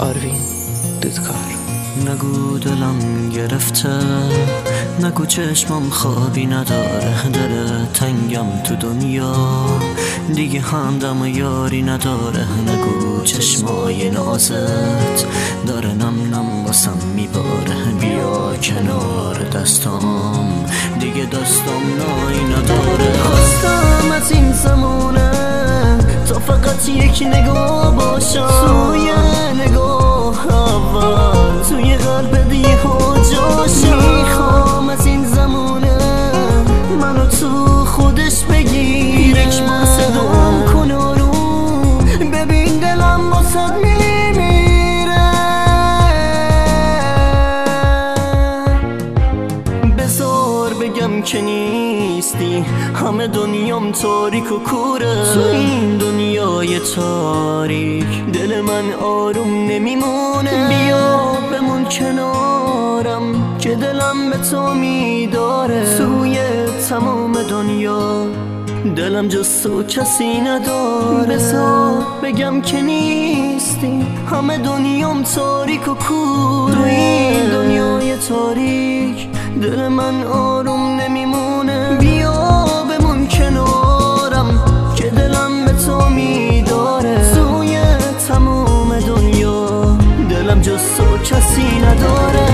آروین دودکار. نگو دلم گرفته، نگو چشمم خوابی نداره، دل تنگم تو دنیا دیگه همدم و یاری نداره. نگو چشمای نازت داره نم نم واسم میباره، بیا کنار دستام دیگه دستام نایی نداره. خواستم از این زمونه تا فقط یک نگاه باشم، توی نگاه اول توی قلب دیگه جاشم. میخوام از این زمونه منو تو خودش بگیر، یک ماسه دوام کن رو ببین دلم واسد میمیره. بذار بگم که نیستی، همه دنیام تاریک و کوره. تو این دنیای تاریک دل من آروم نمیمونه. بیا بمون کنارم که دلم به تو میداره. توی تمام دنیا دلم جز تو کسی نداره. بذار بگم که نیستی، همه دنیام تاریک و کوره. تو این دنیای تاریک دل من آروم نمیمونه. بیا بمون کنارم که دلم به تو میداره. توی تمام دنیا دلم جز تو کسی نداره.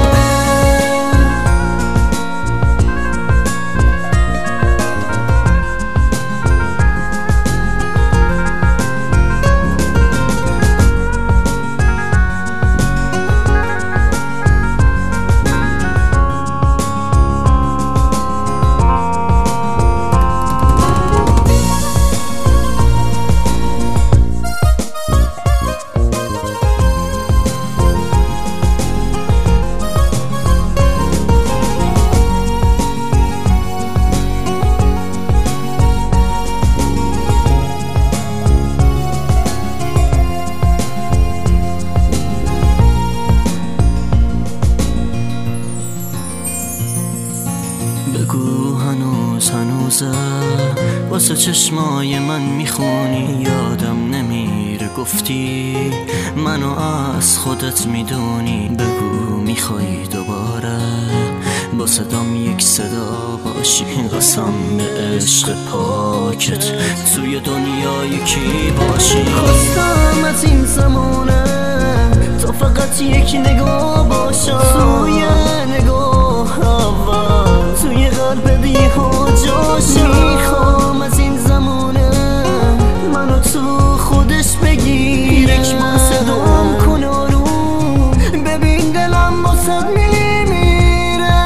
بگو هنوزه واسه چشمای من میخونی، یادم نمیره گفتی منو از خودت میدونی. بگو میخوای دوباره با صدام یک صدا باشی، قسم به عشق پاکت توی دنیا یکی باشی. خواستم از این زمونه تا فقط یک نگاه باشم، توی نگاه اول توی قلب دیگه جاشم. میخوام از این زمونه منو تو خودش بگیر، یک ماسه دوام کن رو ببین دلم واسد میمیره.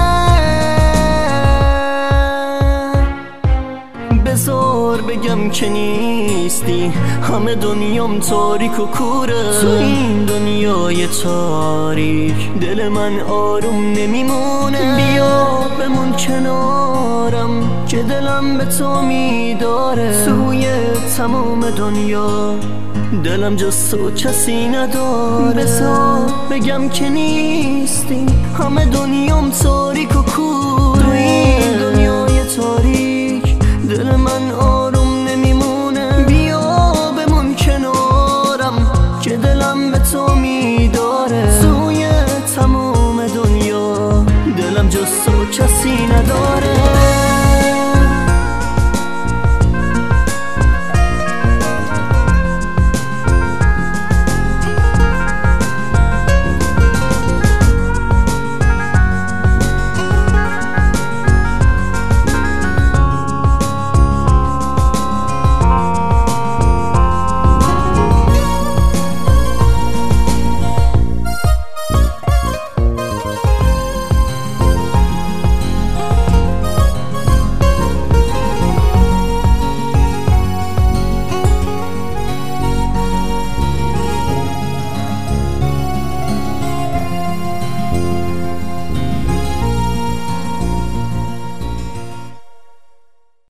بذار بگم که نیستی، همه دنیام تاریک و کوره. تو این دنیای تاریک دل من آروم نمیمونه. بیا بمون کنارم که دلم به تو میداره. توی تمام دنیا دلم جز تو کسی نداره. بذار بگم که نیستی، همه دنیام تاریک و کوره. تو این دنیای تاریک دل من آروم نمیمونه. بیا بمون کنارم که دلم به تو میداره.